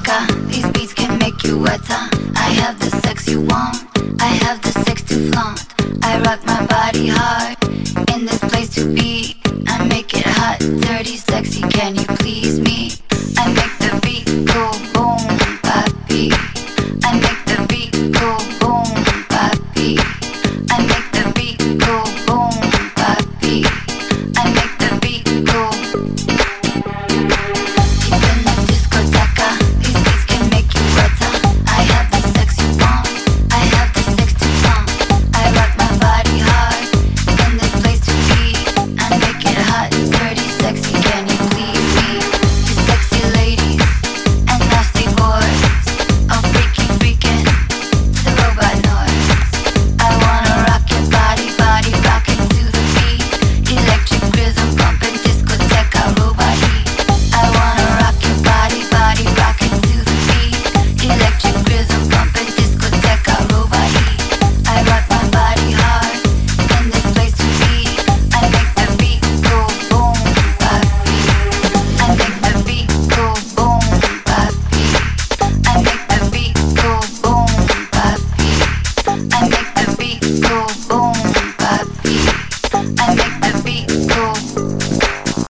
loca. These beats can make you wetter. I have the sex you want. I have the sex to flaunt. I rock my body hard in this place to be. I make it hot, dirty, sexy. Can you please me? I make the beat go